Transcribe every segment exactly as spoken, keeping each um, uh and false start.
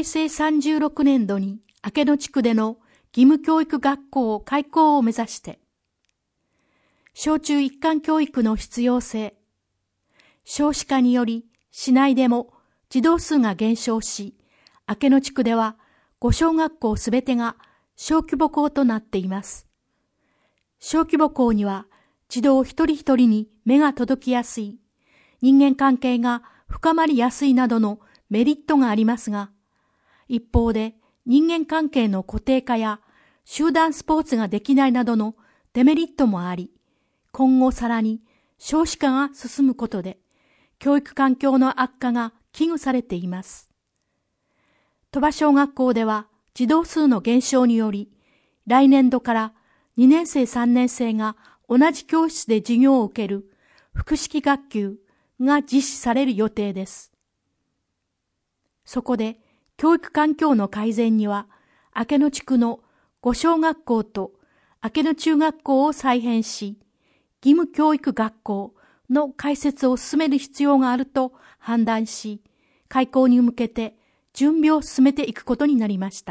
へいせいさんじゅうろくねんどに明野地区での義務教育学校開校を目指して、小中一貫教育の必要性、少子化により市内でも児童数が減少し、明野地区ではご小学校すべてが小規模校となっています。小規模校には児童一人一人に目が届きやすい、人間関係が深まりやすいなどのメリットがありますが、一方で人間関係の固定化や集団スポーツができないなどのデメリットもあり、今後さらに少子化が進むことで、教育環境の悪化が危惧されています。鳥羽小学校では児童数の減少により、来年度からにねんせいさんねんせいが同じ教室で授業を受ける複式学級が実施される予定です。そこで教育環境の改善には、明野地区のご小学校と明野中学校を再編し、義務教育学校の開設を進める必要があると判断し、開校に向けて準備を進めていくことになりました。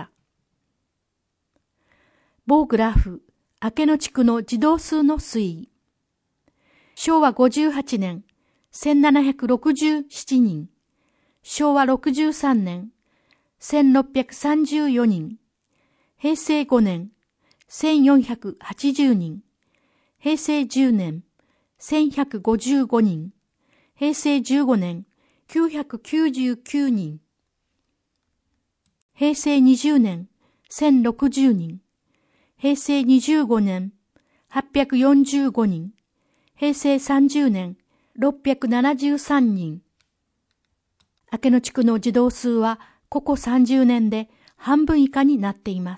棒グラフ、明野地区の児童数の推移。しょうわごじゅうはちねん、せんななひゃくろくじゅうななにん。しょうわろくじゅうさんねん、せんろっぴゃくさんじゅうよにん。へいせいごねん、せんよんひゃくはちじゅうにん。へいせいじゅうねん、せんひゃくごじゅうごにん。へいせいじゅうごねん、きゅうひゃくきゅうじゅうきゅうにん。へいせいにじゅうねん、せんろくじゅうにん。へいせいにじゅうごねん、はっぴゃくよんじゅうごにん。へいせいさんじゅうねん、ろっぴゃくななじゅうさんにん。明野地区の児童数はここさんじゅうねんで半分以下になっています。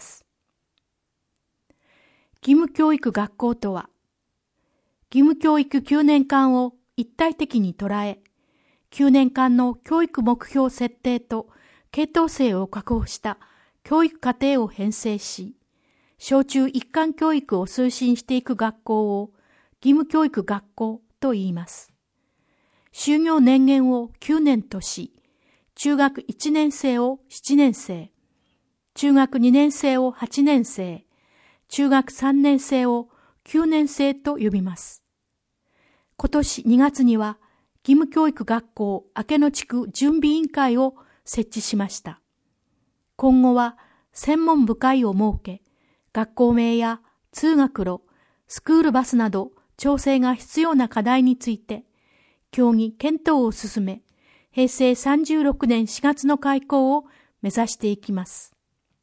義務教育学校とは、義務教育きゅうねんかんを一体的に捉え、きゅうねんかんの教育目標設定と系統性を確保した教育課程を編成し、小中一貫教育を推進していく学校を義務教育学校と言います。就業年限をきゅうねんとし、中学いちねんせいをななねんせい、中学にねんせいをはちねんせい、中学さんねんせいをきゅうねんせいと呼びます。今年にがつには義務教育学校明野地区準備委員会を設置しました。今後は専門部会を設け、学校名や通学路、スクールバスなど調整が必要な課題について、協議検討を進め、へいせいさんじゅうろくねんしがつの開校を目指していきます。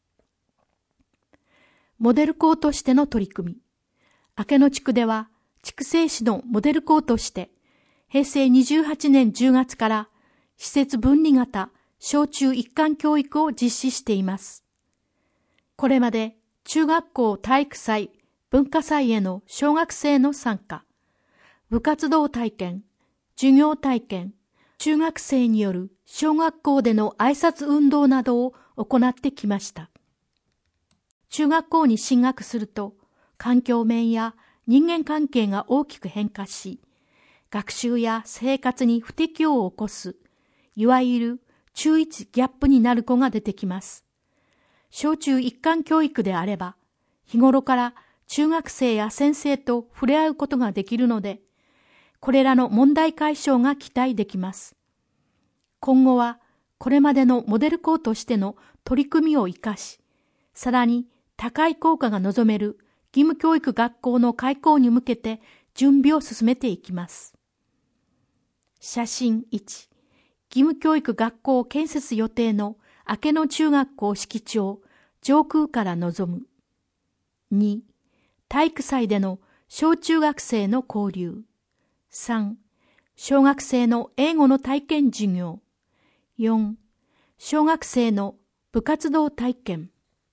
モデル校としての取り組み。明野地区では、筑西市のモデル校として、へいせいにじゅうはちねんじゅうがつから施設分離型小中一貫教育を実施しています。これまで中学校体育祭、文化祭への小学生の参加、部活動体験、授業体験、中学生による小学校での挨拶運動などを行ってきました。中学校に進学すると、環境面や人間関係が大きく変化し、学習や生活に不適応を起こす、いわゆる中いちギャップになる子が出てきます。小中一貫教育であれば、日頃から中学生や先生と触れ合うことができるので、これらの問題解消が期待できます。今後は、これまでのモデル校としての取り組みを生かし、さらに高い効果が望める義務教育学校の開校に向けて準備を進めていきます。写真いち、義務教育学校建設予定の明野中学校敷地を上空から望む。に、体育祭での小中学生の交流。さん、小学生の英語の体験授業。よん、小学生の部活動体験。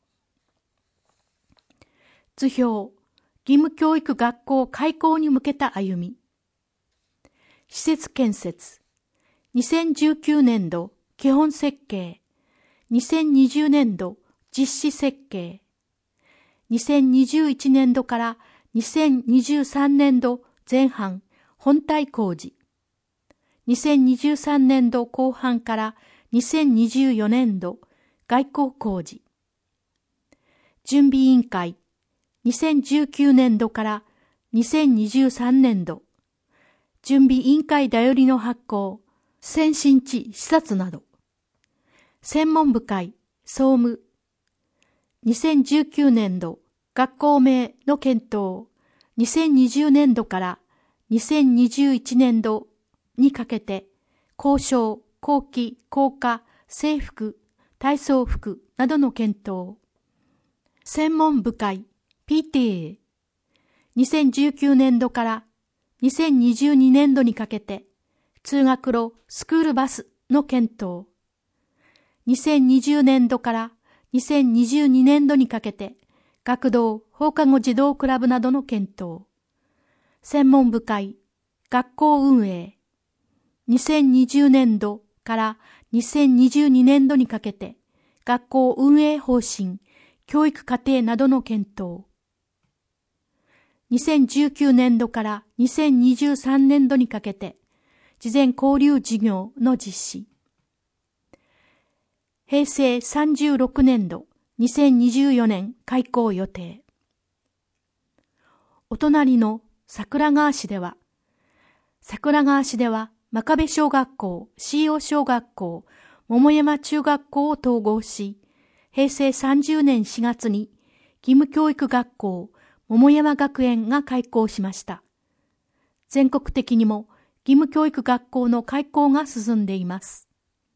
図表、義務教育学校開校に向けた歩み。施設建設。にせんじゅうきゅうねんど基本設計。にせんにじゅうねんど実施設計。にせんにじゅういちねんどからにせんにじゅうさんねんど前半本体工事。にせんにじゅうさんねんどこう半からにせんにじゅうよねんど外交工事。準備委員会、にせんじゅうきゅうねんどからにせんにじゅうさんねんど、準備委員会だよりの発行、先進地視察など。専門部会、総務。にせんじゅうきゅうねんど、学校名の検討、にせんにじゅうねんどからにせんにじゅういちねんどにかけて、校章、校旗、校歌、制服、体操服などの検討。専門部会 ピーティーエー。にせんじゅうきゅうねんどからにせんにじゅうにねんどにかけて、通学路スクールバスの検討。にせんにじゅうねんどからにせんにじゅうにねんどにかけて、学童放課後児童クラブなどの検討。専門部会、学校運営。にせんにじゅうねんどからにせんにじゅうにねんどにかけて、学校運営方針、教育課程などの検討。にせんじゅうきゅうねんどからにせんにじゅうさんねんどにかけて、事前交流事業の実施。平成さんじゅうろくねんど、にせんにじゅうよねん開校予定。お隣の桜川市では、桜川市では真壁小学校、椎尾小学校、桃山中学校を統合し、平成さんじゅうねんしがつに義務教育学校、桃山学園が開校しました。全国的にも義務教育学校の開校が進んでいます。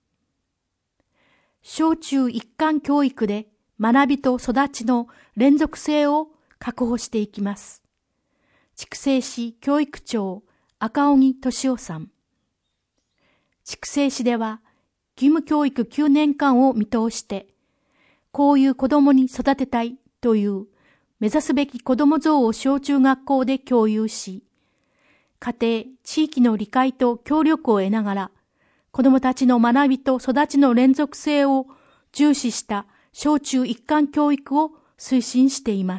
小中一貫教育で学びと育ちの連続性を確保していきます。筑西市教育長赤荻俊夫さん。筑西市では義務教育きゅうねんかんを見通して、こういう子供に育てたいという目指すべき子供像を小中学校で共有し、家庭、地域の理解と協力を得ながら、子供たちの学びと育ちの連続性を重視した小中一貫教育を推進しています。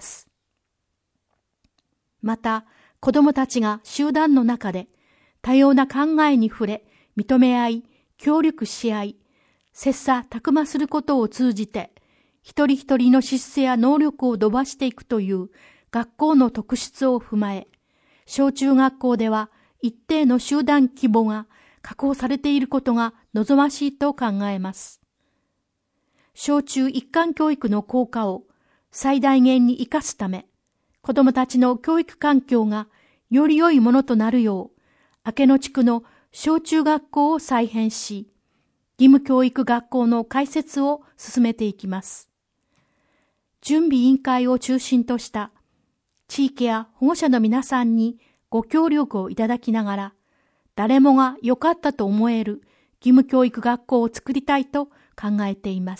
また、子供たちが集団の中で多様な考えに触れ、認め合い、協力し合い、切磋琢磨することを通じて、一人一人の資質や能力を伸ばしていくという学校の特質を踏まえ、小中学校では一定の集団規模が確保されていることが望ましいと考えます。小中一貫教育の効果を最大限に生かすため、子どもたちの教育環境がより良いものとなるよう、明野地区の小中学校を再編し、義務教育学校の開設を進めていきます。準備委員会を中心とした地域や保護者の皆さんにご協力をいただきながら、誰もが良かったと思える義務教育学校を作りたいと考えています。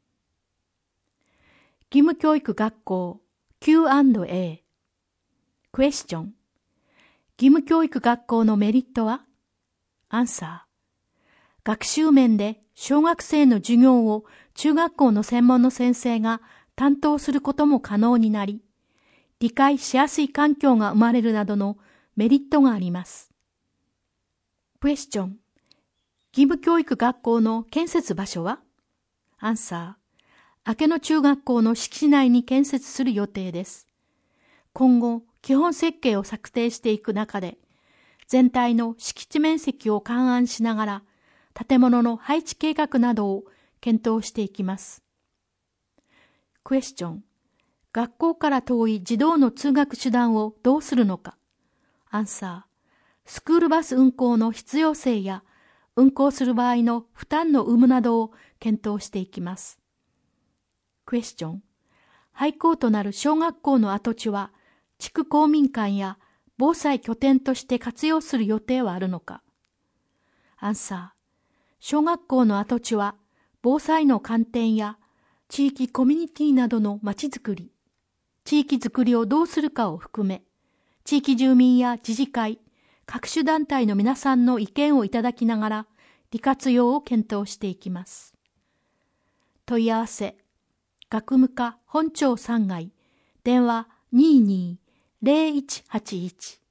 義務教育学校 キューアンドエー クエスチョン。義務教育学校のメリットは？アンサー。学習面で小学生の授業を中学校の専門の先生が担当することも可能になり、理解しやすい環境が生まれるなどのメリットがあります。クエスチョン。義務教育学校の建設場所は？アンサー。明野中学校の敷地内に建設する予定です。今後、基本設計を策定していく中で、全体の敷地面積を勘案しながら、建物の配置計画などを検討していきます。クエスチョン。学校から遠い児童の通学手段をどうするのか？アンサー。スクールバス運行の必要性や、運行する場合の負担の有無などを検討していきます。クエスチョン。廃校となる小学校の跡地は、地区公民館や防災拠点として活用する予定はあるのか？アンサー。小学校の跡地は、防災の観点や地域コミュニティなどのまちづくり、地域づくりをどうするかを含め、地域住民や自治会、各種団体の皆さんの意見をいただきながら、利活用を検討していきます。問い合わせ、学務課本庁さんがい、電話 にーにー ゼロいちはちいち